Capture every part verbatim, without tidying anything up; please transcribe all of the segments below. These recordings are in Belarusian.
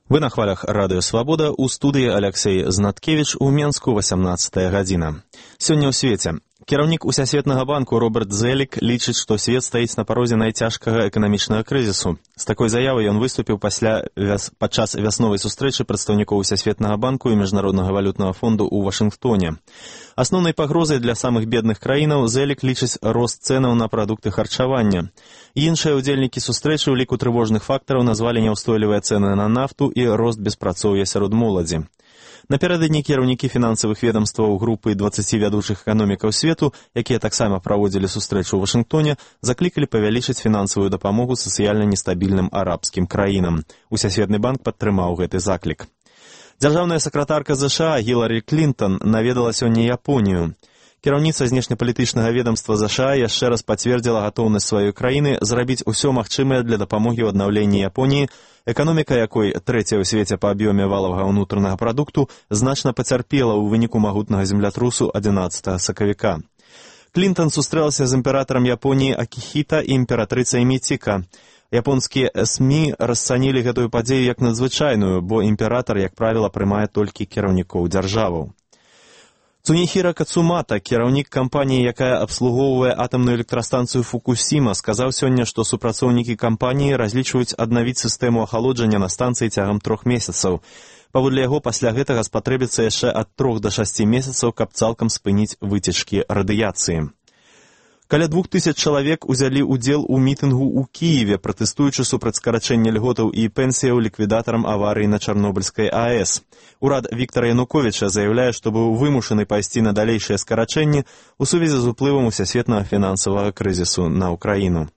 Вы на хвалях радыё Свабода, у студыі Аляксей Знаткевіч, у Менску восямнадцатая гадзіна. Сёння ў свеце. Кіраўнік Усесветнага банку Роберт Зелік лічыць, што свет стаіць на парозе найцяжкага эканамічнага крызісу. З такой заявай ён выступіў пасля вяс... падчас вясновай сустрэчы прадстаўнікоў Усесветнага банку і Міжнароднага валютнага фонду ў Вашынгтоне. Асноўнай пагрозай для самых бедных краінаў Зелік лічыць рост цэнаў на прадукты харчавання. Іншыя ўдзельнікі сустрэчы ў ліку трывожных фактараў назвалі няўстойлівыя цэны на нафту і рост беспрацоўя сярод моладзі. Напярэдадні кіраўнікі фінансавых ведамстваў групы дваццаці вядучых эканомікаў свету, якія таксама праводзілі сустрэчу ў Вашынгтоне, заклікалі павялічыць фінансавую дапамогу сацыяльна нестабільным арабскім краінам. Усесветны банк падтрымаў гэты заклік. Дзяржаўная сакратарка ЗША Гіларі Клінтон наведала сёння Японію. Кіраўніца знешнепалітычнага ведамства ЗША яшчэ раз пацвердзіла гатоўнасць сваёй краіны зрабіць усё магчымае для дапамогі ў аднаўленні Японіі, эканоміка якой трэцяя ў свеце па аб'ёме валавага ўнутранага прадукту значна пацярпела ў выніку магутнага землятрусу адзінаццатага сакавіка. Клінтон сустрэлася з імператарам Японіі Акіхіта і імператрыцай Міціка. Японскія СМІ расцанілі гэтую падзею як надзвычайную, бо імператар, як правіла, прымае толькі кіраўнікоў дзяржаваў. Цунихіра Кацумата, кіраўнік кампаніі, якая абслугоўвае атамную электрастанцыю Фукусіма, сказаў сёння, што супрацоўнікі кампаніі разлічваюць аднавіць сістэму ахалоджання на станцыі цягам трох месяцаў. Паводле яго, пасля гэтага спатрэбіцца яшчэ ад трох да шасці месяцаў, каб цалкам спыніць выцечкі радыяцыі. Каля двух тысяч чалавек узялі ўдзел у мітынгу ў Кіеве, пратэстуючы супраць скарачэння льготаў і пенсіяў ліквідатарам аварыі на Чарнобыльскай АЭС. Урад Віктара Януковіча заяўляе, што быў вымушаны пайсці на далейшае скарачэнне ў сувязі з уплывам усесветнага фінансавага крызісу на ўкраіну.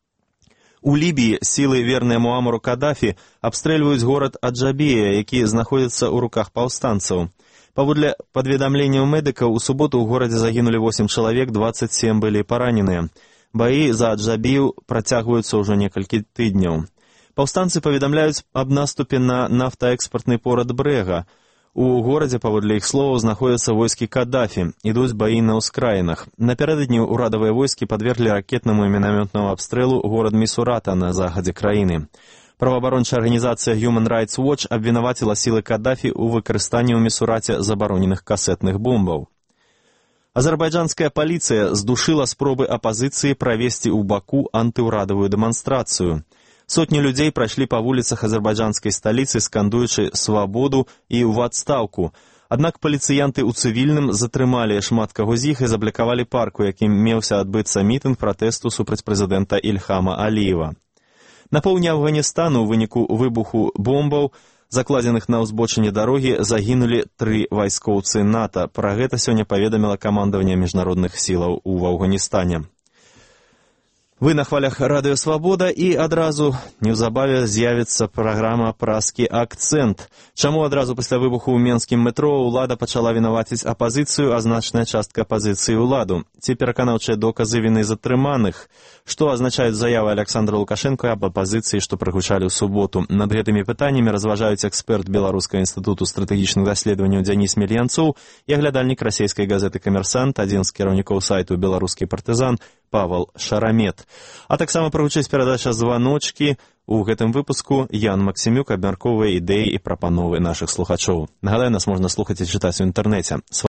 У Лібіі сілы, верныя Муамару Кадафі, абстрэльваюць горад Аджабія, які знаходзіцца ў руках паўстанцаў. Паводле паведамленняў медыкаў, у суботу ў горадзе загінулі восем чалавек, дваццаць сем былі параненыя. Баі за Аджабію працягваюцца ўжо некалькі тыдняў. Паўстанцы паведамляюць аб наступе на нафтаэкспартны порад Брэга. У горадзе, паводле іх словаў, знаходзяцца войскі Кадафі, ідуць баі на ўскраінах. Напярэдадні ўрадавыя войскі падверглі ракетнаму і мінамётнаму абстрэлу горад Місурата на захадзе краіны. Праваабарончая арганізацыя Human Rights Watch абвінаваціла сілы Кадафі ў выкарыстанні ў Місураце забароненых касетных бомбаў. Азербайджанская паліцыя здушыла спробы апазіцыі правесці ў Баку антыўрадавую дэманстрацыю. Сотні людзей прайшлі па вуліцах азербайджанскай сталіцы, скандуючы «свабоду» і «ў адстаўку». Аднак паліцыянты ў цывільным затрымалі шмат каго з іх і заблакавалі парк, у якім меўся адбыцца мітынг пратэсту супраць прэзідэнта Ільхама Аліева. На поўдні Афганістану ў выніку выбуху бомбаў, закладзеных на ўзбочыне дарогі, загінулі тры вайскоўцы НАТО. Пра гэта сёння паведаміла камандаванне міжнародных сілаў у Афганістане. Вы на хвалях радыё Свабода, і адразу неўзабаве з'явіцца праграма «Праскі акцэнт». Чаму адразу пасля выбуху ў менскім метро ўлада пачала вінаваціць апазіцыю, а значная частка апазіцыі ўладу? Ці пераканаўчыя доказы віны затрыманых? Што азначаюць заявы Аляксандра Лукашэнка аб апазіцыі, што прагучалі ў суботу? Над гэтымі пытаннямі разважаюць эксперт Беларускага інстытуту стратэгічных даследаванняў Дзяніс Мельянцоў і аглядальнік расейскай газеты «Камерсант», адзін з кіраўнікоў сайту «Беларускі партызан» Павал Шарамет. А таксама прагучыць перадача «Званочкі». У гэтым выпуску Ян Максімюк абмяркоўвае ідэі і прапановы нашых слухачоў. Нагадаю, нас можна слухаць і чытаць у інтэрнэце.